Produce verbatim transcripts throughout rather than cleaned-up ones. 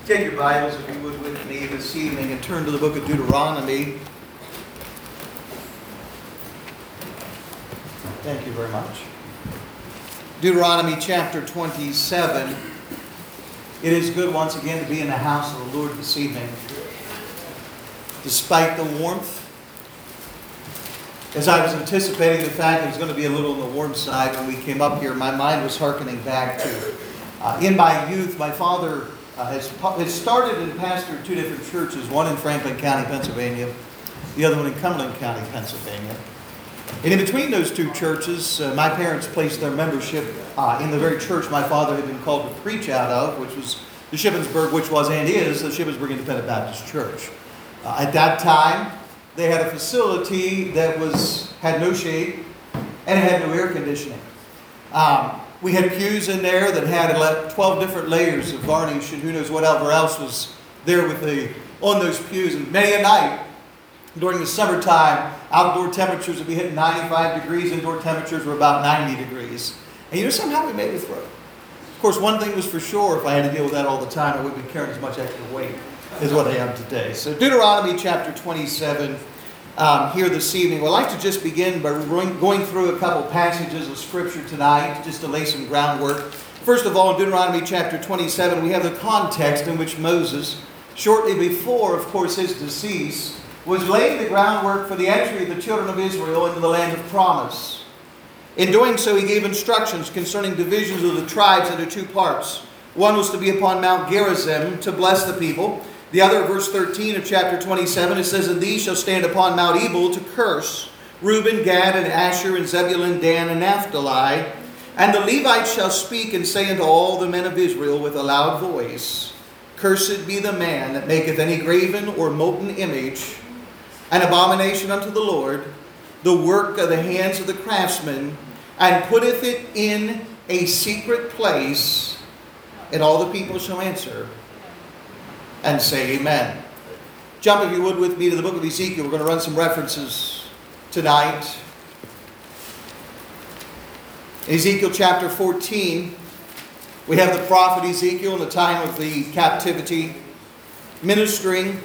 Take your Bibles, if you would, with me this evening and turn to the book of Deuteronomy. Thank you very much. Deuteronomy chapter twenty-seven. It is good once again to be in the house of the Lord this evening. Despite the warmth, as I was anticipating the fact it was going to be a little on the warm side when we came up here, my mind was hearkening back to, uh, in my youth, my father uh, has, has started and pastored two different churches, one in Franklin County, Pennsylvania, the other one in Cumberland County, Pennsylvania. And in between those two churches, uh, my parents placed their membership uh, in the very church my father had been called to preach out of, which was the Shippensburg, which was and is the Shippensburg Independent Baptist Church. Uh, at that time, they had a facility that was had no shade and it had no air conditioning. Um, we had pews in there that had twelve different layers of varnish and who knows whatever else was there with the on those pews. And many a night during the summertime, outdoor temperatures would be hitting ninety-five degrees. Indoor temperatures were about ninety degrees. And you know, somehow we made it through. Of course, one thing was for sure, if I had to deal with that all the time, I wouldn't be carrying as much extra weight as what I am today. So Deuteronomy chapter twenty-seven um, here this evening. I'd like to just begin by going through a couple passages of Scripture tonight, just to lay some groundwork. First of all, in Deuteronomy chapter twenty-seven, we have the context in which Moses, shortly before, of course, his decease, was laying the groundwork for the entry of the children of Israel into the land of promise. In doing so, he gave instructions concerning divisions of the tribes into two parts. One was to be upon Mount Gerizim to bless the people. The other, verse thirteen of chapter twenty-seven, it says, "And these shall stand upon Mount Ebal to curse Reuben, Gad, and Asher, and Zebulun, Dan, and Naphtali. And the Levites shall speak and say unto all the men of Israel with a loud voice, Cursed be the man that maketh any graven or molten image, an abomination unto the Lord, the work of the hands of the craftsman, and putteth it in a secret place. And all the people shall answer and say, Amen." Jump, if you would, with me to the book of Ezekiel. We're going to run some references tonight. Ezekiel chapter fourteen. We have the prophet Ezekiel in the time of the captivity, ministering.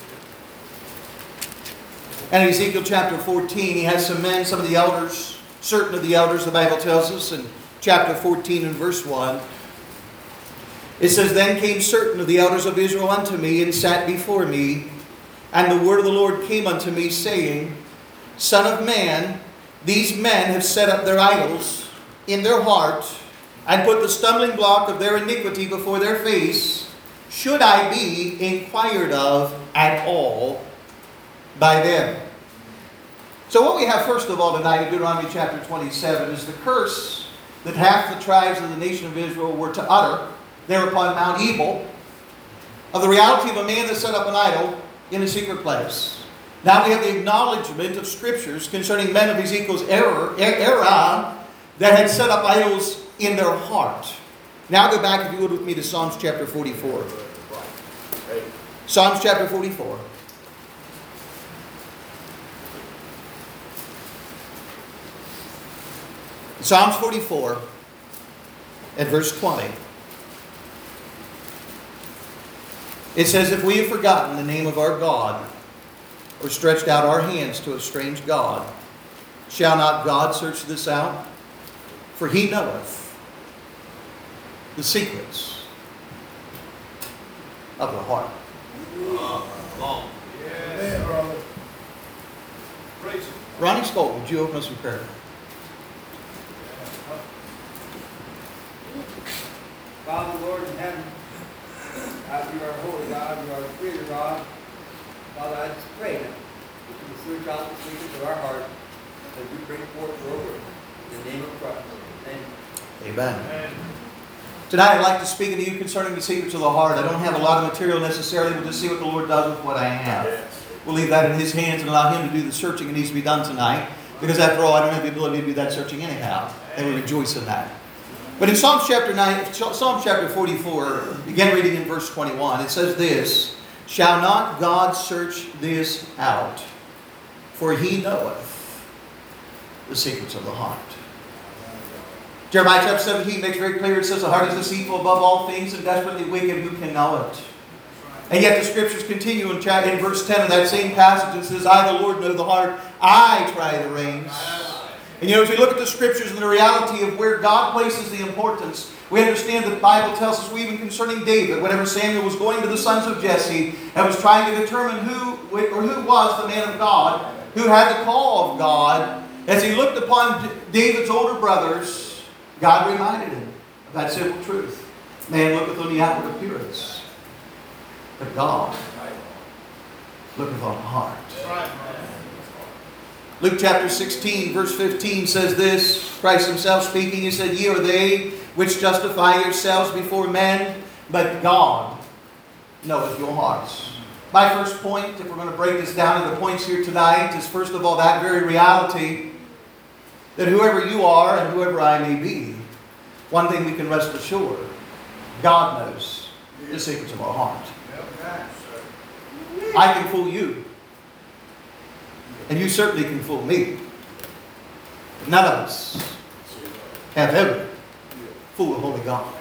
And in Ezekiel chapter fourteen, he has some men, some of the elders, certain of the elders, the Bible tells us, in chapter fourteen and verse one. It says, "Then came certain of the elders of Israel unto me, and sat before me. And the word of the Lord came unto me, saying, Son of man, these men have set up their idols in their heart, and put the stumbling block of their iniquity before their face. Should I be inquired of at all by them?" So what we have first of all tonight in Deuteronomy chapter twenty-seven is the curse that half the tribes of the nation of Israel were to utter there upon Mount Ebal, of the reality of a man that set up an idol in a secret place. Now we have the acknowledgement of Scriptures concerning men of Ezekiel's era, era that had set up idols in their heart. Now go back, if you would, with me to Psalms chapter forty-four. Psalms chapter forty-four. Psalms forty-four at verse twenty. It says, "If we have forgotten the name of our God, or stretched out our hands to a strange God, shall not God search this out? For he knoweth the secrets of the heart." Ronnie Scott, would you open us in prayer? Father, Lord in heaven, God, you are holy God, you are the creator God. Father, I just pray that you can search out the secrets of our heart as we bring forth your word. In the name of Christ. Amen. Amen. Amen. Tonight I'd like to speak to you concerning the secrets of the heart. I don't have a lot of material necessarily, but just see what the Lord does with what I have. We'll leave that in His hands and allow Him to do the searching that needs to be done tonight. Because after all, I don't have the ability to do that searching anyhow. And we rejoice in that. But in Psalms chapter nine, Psalms chapter forty-four, begin reading in verse twenty-one. It says this, "Shall not God search this out? For He knoweth the secrets of the heart." Jeremiah chapter seventeen makes very clear. It says, "The heart is deceitful above all things and desperately wicked. Who can know it?" And yet the Scriptures continue in, chapter, in verse ten of that same passage. It says, I, the Lord, know the heart. I try the reins. And you know, as we look at the Scriptures and the reality of where God places the importance, we understand that the Bible tells us, even concerning David, whenever Samuel was going to the sons of Jesse and was trying to determine who, or who was the man of God, who had the call of God, as he looked upon David's older brothers, God reminded him of that simple truth. Man looketh on the outward appearance, but God looketh on the heart. Luke chapter sixteen, verse fifteen says this, Christ himself speaking, he said, Ye are they which justify yourselves before men, but God knoweth your hearts. My first point, if we're going to break this down into points here tonight, is first of all that very reality that whoever you are and whoever I may be, one thing we can rest assured, God knows the secrets of our heart. I can fool you. And you certainly can fool me. But none of us have ever fooled the Holy God.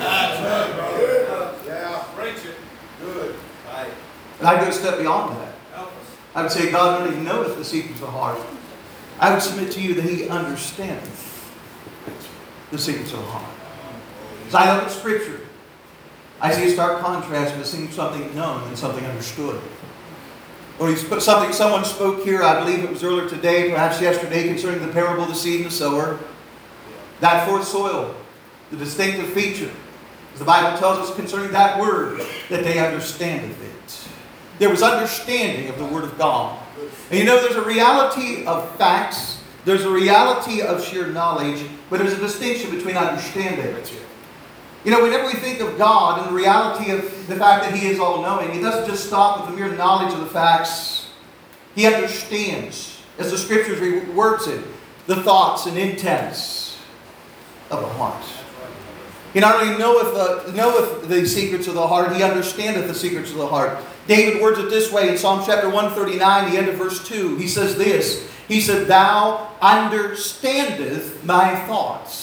Yeah, preach it. Good. Right. And I'd go a step beyond that. I would say God not only knoweth the secrets of the heart, I would submit to you that He understandeth the secrets of the heart. As I look at Scripture, I see a stark contrast between something known and something understood. Or he's put something, someone spoke here, I believe it was earlier today, perhaps yesterday, concerning the parable of the seed and the sower. That fourth soil, the distinctive feature, as the Bible tells us concerning that word, that they understandeth it. There was understanding of the Word of God. And you know, there's a reality of facts, there's a reality of sheer knowledge, but there's a distinction between understanding. You know, whenever we think of God and the reality of the fact that He is all-knowing, He doesn't just stop with the mere knowledge of the facts. He understands, as the Scriptures words it, the thoughts and intents of the heart. He not only knoweth, uh, knoweth the secrets of the heart, He understandeth the secrets of the heart. David words it this way in Psalm chapter one thirty-nine, the end of verse two. He says this, he said, Thou understandest my thoughts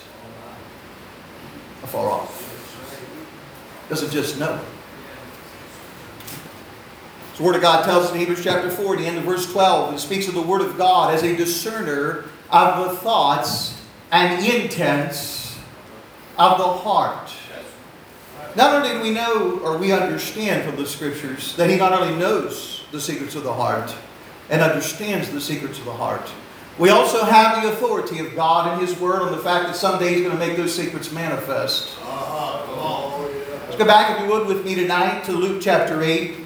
afar off. Doesn't just know. The Word of God tells us in Hebrews chapter four, the end of verse twelve, it speaks of the Word of God as a discerner of the thoughts and intents of the heart. Not only do we know or we understand from the Scriptures that He not only knows the secrets of the heart and understands the secrets of the heart, we also have the authority of God and His Word on the fact that someday He's going to make those secrets manifest. Uh-huh. Let's go back, if you would, with me tonight to Luke chapter eight.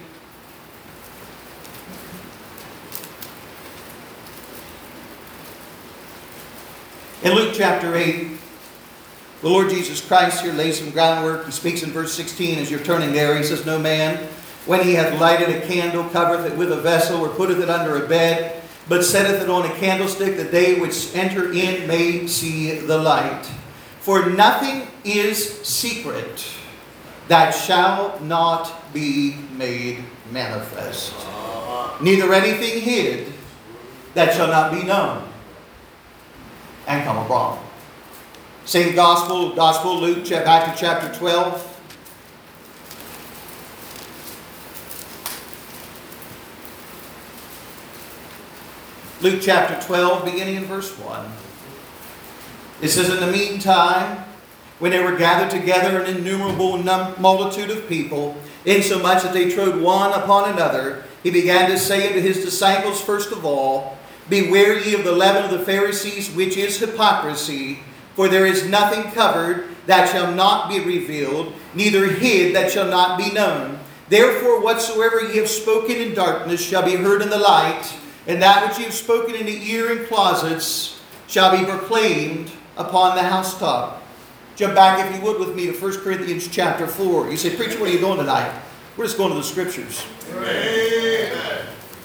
In Luke chapter eight, the Lord Jesus Christ here lays some groundwork. He speaks in verse sixteen as you're turning there. He says, No man, when he hath lighted a candle, covereth it with a vessel, or putteth it under a bed, but setteth it on a candlestick, that they which enter in may see the light. For nothing is secret that shall not be made manifest, neither anything hid that shall not be known and come abroad. Same gospel, Gospel of Luke, back to chapter twelve. Luke chapter twelve, beginning in verse one. It says, In the meantime, when they were gathered together an innumerable num- multitude of people, insomuch that they trode one upon another, He began to say unto His disciples, first of all, Beware ye of the leaven of the Pharisees, which is hypocrisy. For there is nothing covered that shall not be revealed, neither hid that shall not be known. Therefore whatsoever ye have spoken in darkness shall be heard in the light, and that which ye have spoken in the ear in closets shall be proclaimed upon the housetop. Jump back, if you would, with me to First Corinthians chapter four. You say, Preacher, what are you doing tonight? We're just going to the Scriptures. Amen.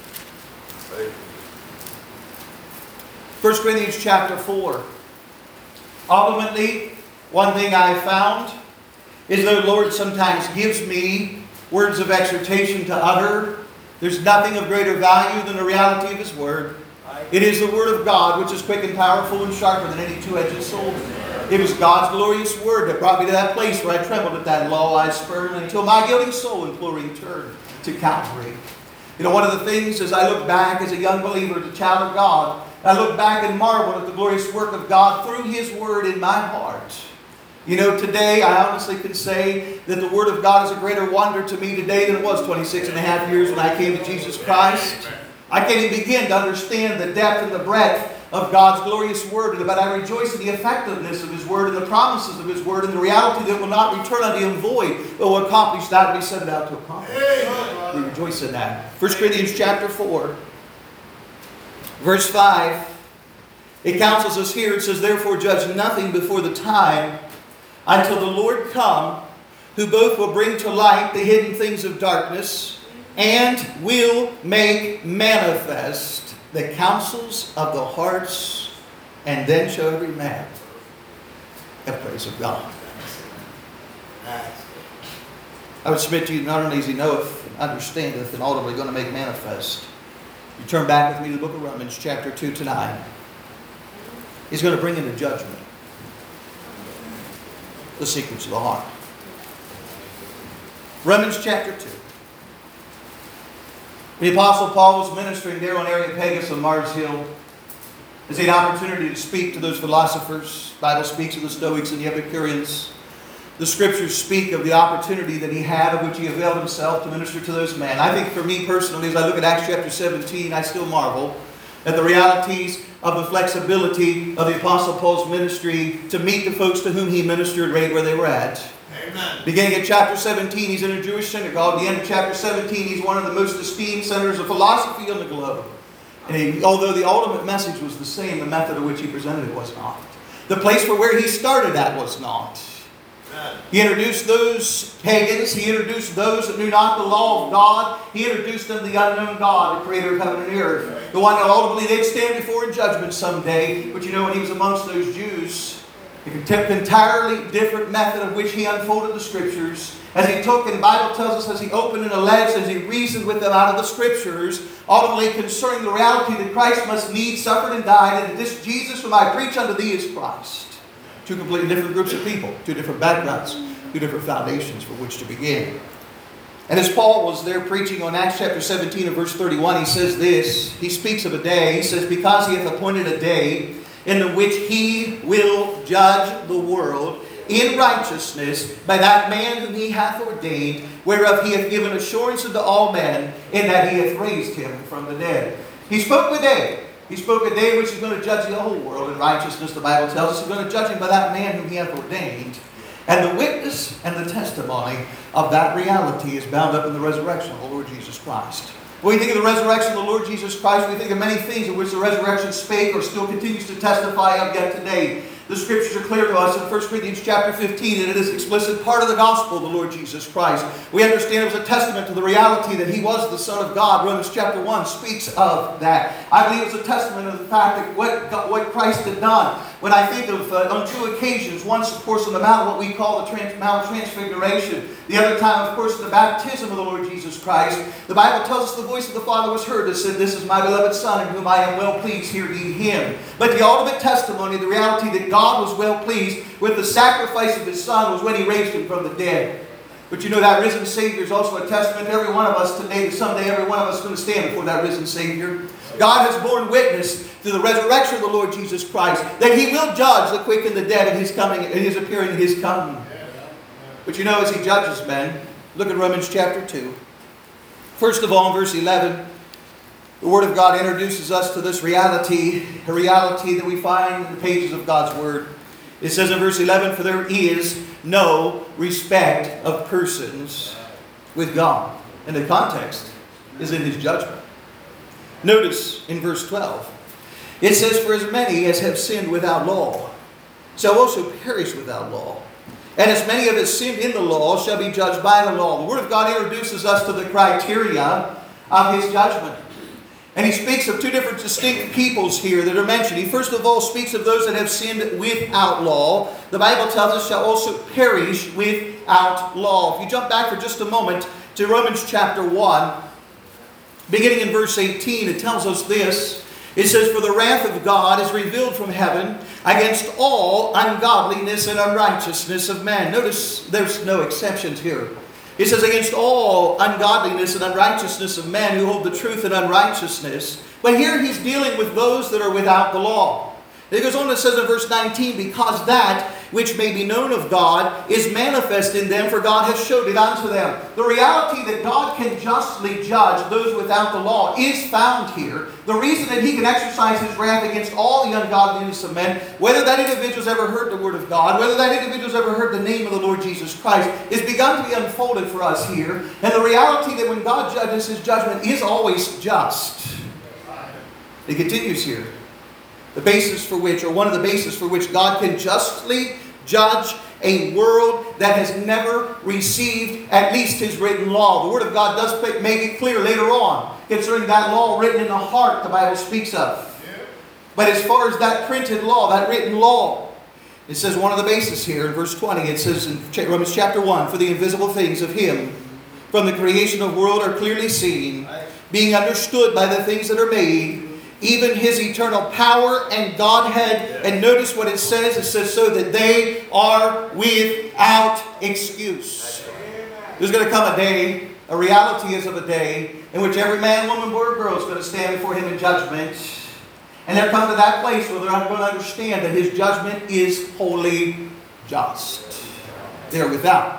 First Corinthians chapter four. Ultimately, one thing I found is that the Lord sometimes gives me words of exhortation to utter. There's nothing of greater value than the reality of His Word. It is the Word of God, which is quick and powerful and sharper than any two-edged sword. It was God's glorious word that brought me to that place where I trembled at that law I spurned until my guilty soul imploring turned to Calvary. You know, one of the things as I look back as a young believer, as a child of God, I look back and marvel at the glorious work of God through His Word in my heart. You know, today I honestly can say that the Word of God is a greater wonder to me today than it was twenty-six and a half years when I came to Jesus Christ. I can't even begin to understand the depth and the breadth of God's glorious Word, but I rejoice in the effectiveness of His Word and the promises of His Word and the reality that will not return unto Him void, but will accomplish that which He set it out to accomplish. We rejoice in that. First Corinthians chapter four, verse five, it counsels us here. It says, "Therefore judge nothing before the time, until the Lord come, who both will bring to light the hidden things of darkness, and will make manifest the counsels of the hearts, and then show every man the praise of God." I would submit to you, not only does He knoweth and understandeth and ultimately going to make manifest. You turn back with me to the book of Romans chapter two tonight. He's going to bring into judgment the secrets of the heart. Romans chapter two. The Apostle Paul was ministering there on Areopagus on Mars Hill. As he had an opportunity to speak to those philosophers. The Bible speaks of the Stoics and the Epicureans. The Scriptures speak of the opportunity that he had, of which he availed himself to minister to those men. I think for me personally, as I look at Acts chapter seventeen, I still marvel at the realities of the flexibility of the Apostle Paul's ministry to meet the folks to whom he ministered right where they were at. Amen. Beginning at chapter seventeen, he's in a Jewish synagogue. At the end of chapter seventeen, he's one of the most esteemed centers of philosophy on the globe. And he, although the ultimate message was the same, the method in which he presented it was not. The place for where he started at was not. Amen. He introduced those pagans. He introduced those that knew not the law of God. He introduced them to the unknown God, the creator of heaven and earth. The one that ultimately they'd stand before in judgment someday. But you know, when he was amongst those Jews, he took an entirely different method of which he unfolded the Scriptures. As he took, and the Bible tells us, as he opened and alleged, as he reasoned with them out of the Scriptures, ultimately concerning the reality that Christ must needs suffered and died, and that this Jesus whom I preach unto thee is Christ. Two completely different groups of people, two different backgrounds, two different foundations for which to begin. And as Paul was there preaching on Acts chapter seventeen and verse thirty-one, he says this, he speaks of a day, he says, "Because he hath appointed a day in the which he will judge the world in righteousness by that man whom he hath ordained, whereof he hath given assurance unto all men, in that he hath raised him from the dead." He spoke a day. He spoke a day which is going to judge the whole world in righteousness. The Bible tells us he's going to judge him by that man whom he hath ordained. And the witness and the testimony of that reality is bound up in the resurrection of the Lord Jesus Christ. When we think of the resurrection of the Lord Jesus Christ, we think of many things in which the resurrection spake or still continues to testify of yet today. The Scriptures are clear to us in First Corinthians chapter fifteen that it is an explicit part of the gospel of the Lord Jesus Christ. We understand it was a testament to the reality that He was the Son of God. Romans chapter one speaks of that. I believe it's a testament of the fact that what, God, what Christ had done. When I think of, uh, on two occasions, once of course on the Mount, what we call the trans, Mount of Transfiguration. The other time, of course, the baptism of the Lord Jesus Christ. The Bible tells us the voice of the Father was heard that said, "This is my beloved Son, in whom I am well pleased, hear ye Him." But the ultimate testimony, the reality that God was well pleased with the sacrifice of His Son, was when He raised Him from the dead. But you know, that risen Savior is also a testament to every one of us today, that someday every one of us is going to stand before that risen Savior. God has borne witness to the resurrection of the Lord Jesus Christ, that He will judge the quick and the dead in His coming, in His appearing, in His coming. But you know, as He judges men, look at Romans chapter two. First of all, in verse eleven, the Word of God introduces us to this reality, a reality that we find in the pages of God's Word. It says in verse eleven, "For there is no respect of persons with God." And the context is in His judgment. Notice in verse twelve, it says, "For as many as have sinned without law shall also perish without law. And as many of us sinned in the law shall be judged by the law." The Word of God introduces us to the criteria of His judgment. And He speaks of two different distinct peoples here that are mentioned. He first of all speaks of those that have sinned without law. The Bible tells us shall also perish without law. If you jump back for just a moment to Romans chapter one, beginning in verse eighteen, it tells us this. It says, "For the wrath of God is revealed from heaven against all ungodliness and unrighteousness of man." Notice there's no exceptions here. It says, "Against all ungodliness and unrighteousness of men who hold the truth in unrighteousness." But here he's dealing with those that are without the law. It goes on and says in verse nineteen, "Because that which may be known of God is manifest in them, for God has showed it unto them." The reality that God can justly judge those without the law is found here. The reason that He can exercise His wrath against all the ungodliness of men, whether that individual's ever heard the Word of God, whether that individual's ever heard the name of the Lord Jesus Christ, is begun to be unfolded for us here. And the reality that when God judges, His judgment is always just. It continues here. The basis for which, or one of the bases for which God can justly judge a world that has never received at least His written law. The Word of God does make it clear later on concerning that law written in the heart the Bible speaks of. But as far as that printed law, that written law, it says one of the bases here in verse twenty. It says in Romans chapter one, "For the invisible things of Him from the creation of the world are clearly seen, being understood by the things that are made, even His eternal power and Godhead." And notice what it says. It says, "So that they are without excuse." There's going to come a day, a reality is of a day, in which every man, woman, boy, or girl is going to stand before Him in judgment. And they'll come to that place where they're not going to understand that His judgment is wholly just. They're without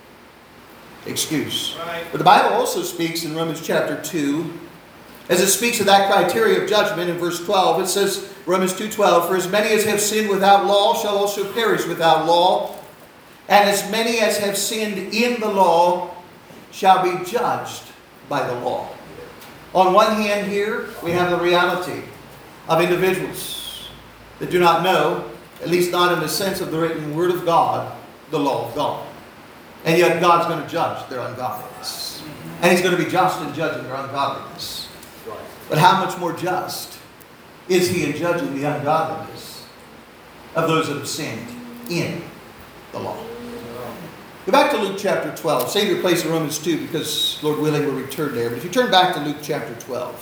excuse. But the Bible also speaks in Romans chapter two, as it speaks of that criteria of judgment in verse twelve, it says, Romans two twelve, "For as many as have sinned without law shall also perish without law, and as many as have sinned in the law shall be judged by the law." On one hand here, we have the reality of individuals that do not know, at least not in the sense of the written Word of God, the law of God. And yet God's going to judge their ungodliness. And He's going to be just in judging their ungodliness. But how much more just is He in judging the ungodliness of those that have sinned in the law? Go back to Luke chapter twelve. Save your place in Romans two, because Lord willing we'll return there. But if you turn back to Luke chapter twelve.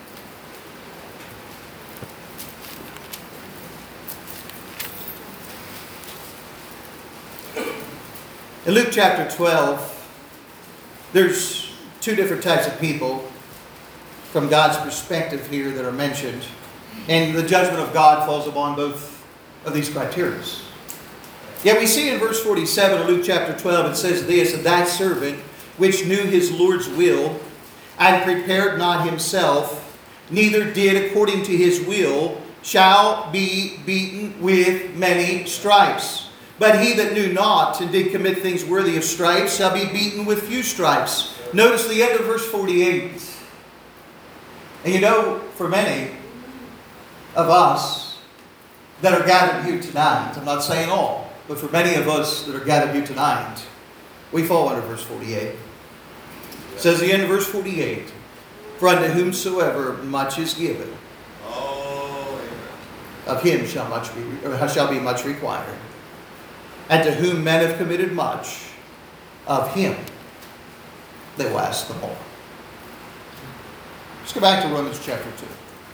In Luke chapter twelve, there's two different types of people from God's perspective here that are mentioned. And the judgment of God falls upon both of these criteria. Yet we see in verse forty-seven of Luke chapter twelve, it says this, "And that servant which knew his Lord's will, and prepared not himself, neither did according to his will, shall be beaten with many stripes. But he that knew not, and did commit things worthy of stripes, shall be beaten with few stripes." Notice the end of verse forty-eight. And you know, for many of us that are gathered here tonight, I'm not saying all, but for many of us that are gathered here tonight, we fall under verse forty-eight. It says the end of verse forty-eight, "For unto whomsoever much is given, of him shall much be, or shall be much required. And to whom men have committed much, of him they will ask the more." Let's go back to Romans chapter two.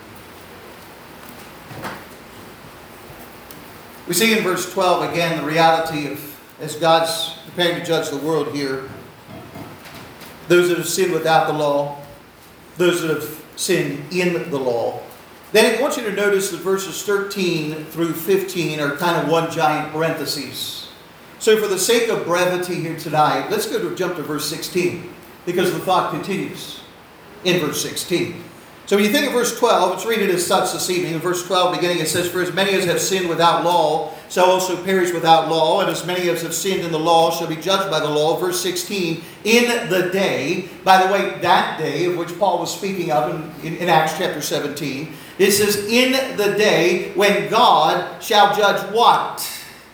We see in verse twelve again the reality of, as God's preparing to judge the world here, those that have sinned without the law, those that have sinned in the law. Then I want you to notice that verses thirteen through fifteen are kind of one giant parenthesis. So for the sake of brevity here tonight, let's go to jump to verse sixteen, because the thought continues in verse sixteen. So when you think of verse twelve, let's read it as such this evening. In verse twelve beginning it says, "For as many as have sinned without law shall also perish without law, and as many as have sinned in the law shall be judged by the law." Verse sixteen, "In the day," by the way, that day of which Paul was speaking of in, in, in Acts chapter seventeen, it says, "In the day when God shall judge" what?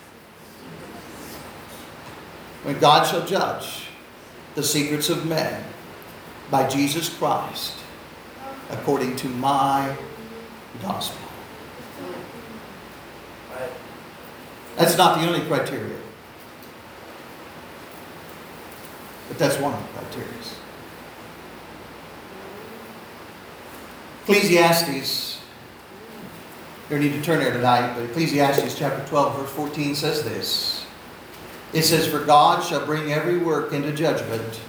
When God shall judge the secrets of men by Jesus Christ, according to my gospel. That's not the only criteria, but that's one of the criteria. Ecclesiastes You don't need to turn there tonight, but Ecclesiastes chapter twelve, verse fourteen says this. It says, "For God shall bring every work into judgment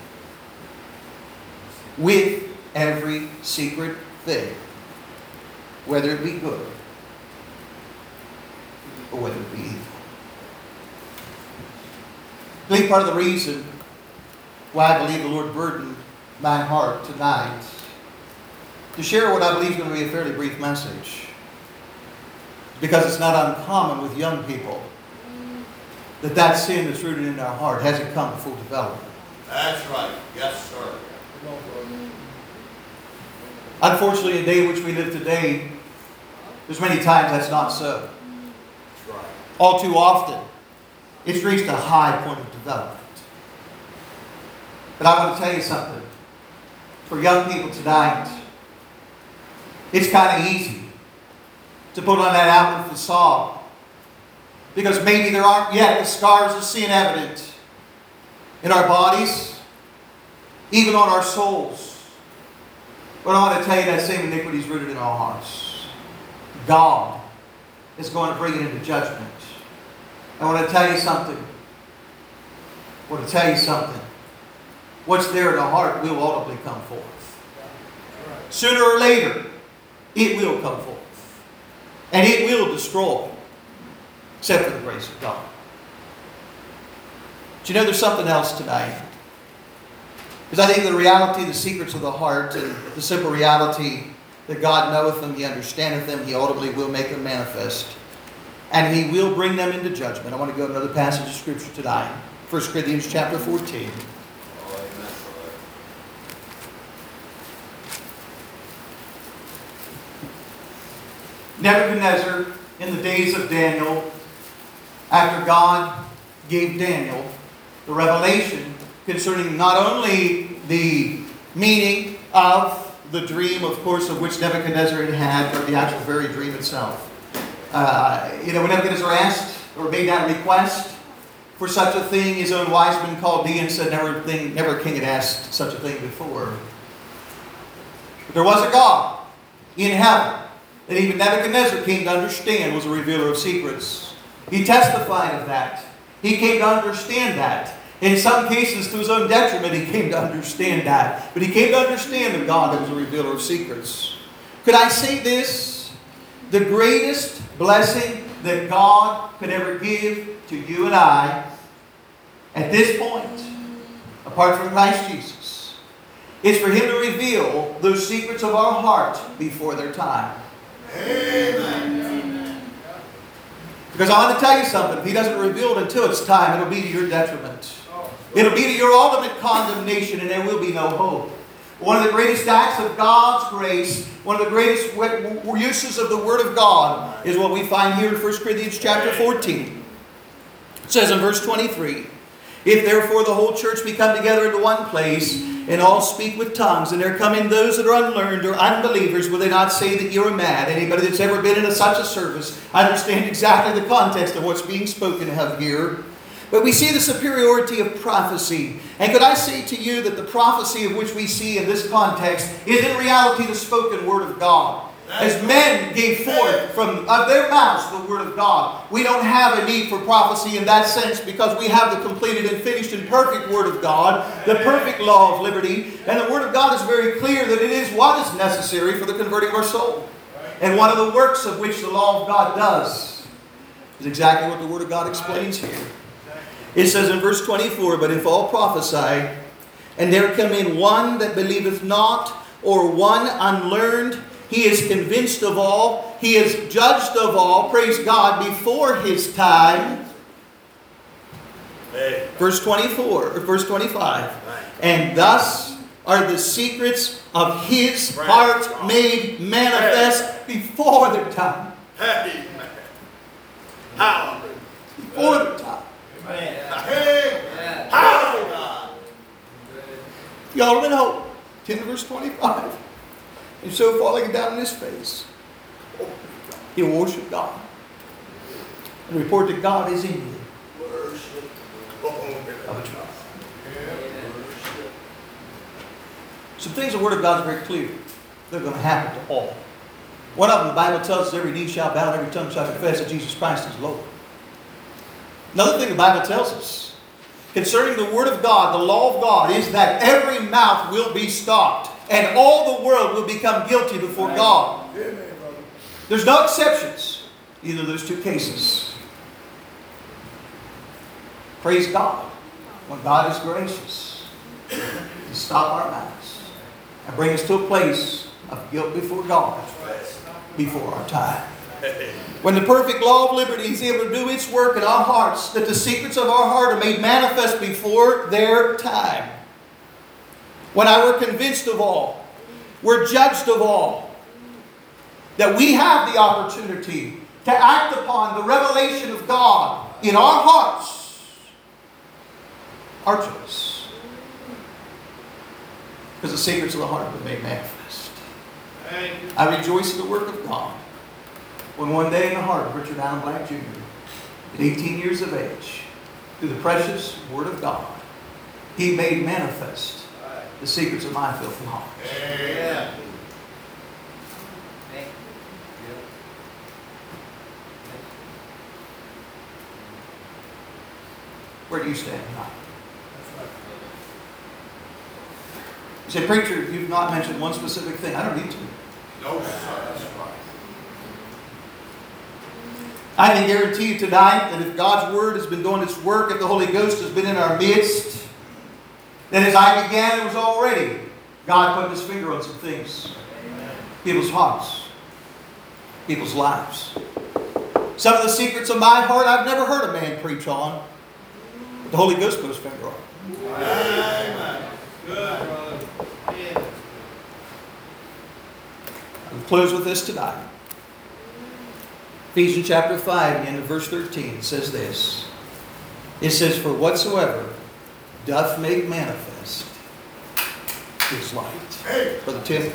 with every secret thing, whether it be good or whether it be evil." I believe part of the reason why I believe the Lord burdened my heart tonight to share what I believe is going to be a fairly brief message, because it's not uncommon with young people that that sin that's rooted in our heart hasn't come to full development. That's right. Yes, sir. Unfortunately, in the day in which we live today, there's many times that's not so. That's right. All too often, it's reached a high point of development. But I want to tell you something. For young people tonight, it's kind of easy to put on that outward facade, because maybe there aren't yet the scars of sin evident in our bodies, even on our souls. But I want to tell you that same iniquity is rooted in our hearts. God is going to bring it into judgment. I want to tell you something. I want to tell you something. What's there in the heart will ultimately come forth. Sooner or later, it will come forth. And it will destroy, except for the grace of God. But you know, there's something else tonight. Because I think the reality, the secrets of the heart, and the simple reality that God knoweth them, He understandeth them, He ultimately will make them manifest. And He will bring them into judgment. I want to go to another passage of Scripture tonight. First Corinthians chapter fourteen. Oh, amen, brother. Nebuchadnezzar, in the days of Daniel, after God gave Daniel the revelation concerning not only the meaning of the dream, of course, of which Nebuchadnezzar had had, but the actual very dream itself. Uh, you know, when Nebuchadnezzar asked or made that request for such a thing, his own wise men called thee and said, never, thing, never king had asked such a thing before. But there was a God in heaven that even Nebuchadnezzar came to understand was a revealer of secrets. He testified of that. He came to understand that. In some cases, to his own detriment, he came to understand that. But he came to understand the God that was a revealer of secrets. Could I say this? The greatest blessing that God could ever give to you and I, at this point, apart from Christ Jesus, is for Him to reveal those secrets of our heart before their time. Amen. Because I want to tell you something. If He doesn't reveal it until it's time, it'll be to your detriment. It'll be to your ultimate condemnation, and there will be no hope. One of the greatest acts of God's grace, one of the greatest uses of the Word of God, is what we find here in First Corinthians chapter fourteen. It says in verse twenty-three, "If therefore the whole church be come together into one place, and all speak with tongues, and there come in those that are unlearned or unbelievers, will they not say that you are mad?" Anybody that's ever been in a, such a service understand exactly the context of what's being spoken of here. But we see the superiority of prophecy. And could I say to you that the prophecy of which we see in this context is in reality the spoken Word of God. As men gave forth from of their mouths the Word of God. We don't have a need for prophecy in that sense, because we have the completed and finished and perfect Word of God, the perfect law of liberty. And the Word of God is very clear that it is what is necessary for the converting of our soul. And one of the works of which the law of God does is exactly what the Word of God explains here. It says in verse twenty-four, "But if all prophesy, and there come in one that believeth not, or one unlearned, he is convinced of all, he is judged of all," praise God, "before his time." Hey. Verse twenty-four, or verse twenty-five. "And thus are the secrets of his heart made manifest before their time." Hey. Hallelujah. Before their time. Hey. Hallelujah. Y'all don't know. ten verse twenty-five. And so falling down on his face, he worshiped God. And report that God is in you. Worship. Of a truth. Some things the Word of God is very clear. They're going to happen to all. One of them, the Bible tells us every knee shall bow and every tongue shall confess that Jesus Christ is Lord. Another thing the Bible tells us concerning the Word of God, the law of God, is that every mouth will be stopped and all the world will become guilty before God. There's no exceptions. Either of those two cases. Praise God. When God is gracious, to stop our mouths and bring us to a place of guilt before God before our time. When the perfect law of liberty is able to do its work in our hearts, that the secrets of our heart are made manifest before their time. When I were convinced of all, we're judged of all, that we have the opportunity to act upon the revelation of God in our hearts, our choice. Because the secrets of the heart have been made manifest. I rejoice in the work of God. When one day in the heart of Richard Allen Black Junior, at eighteen years of age, through the precious Word of God, He made manifest the secrets of my filthy heart. Yeah. Where do you stand tonight? You say, preacher, you've not mentioned one specific thing. I don't need to. No, sir. That's right. I can guarantee you tonight that if God's Word has been doing its work, if the Holy Ghost has been in our midst, then as I began, it was already God putting His finger on some things. People's hearts. People's lives. Some of the secrets of my heart I've never heard a man preach on. But the Holy Ghost put His finger on. Amen. Good, brother. Yeah. I'll close with this tonight. Ephesians chapter five, and end of verse thirteen, says this. It says, for whatsoever doth make manifest is light. Hey. Brother Tim.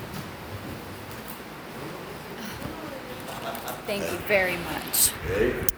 Thank you very much. Hey.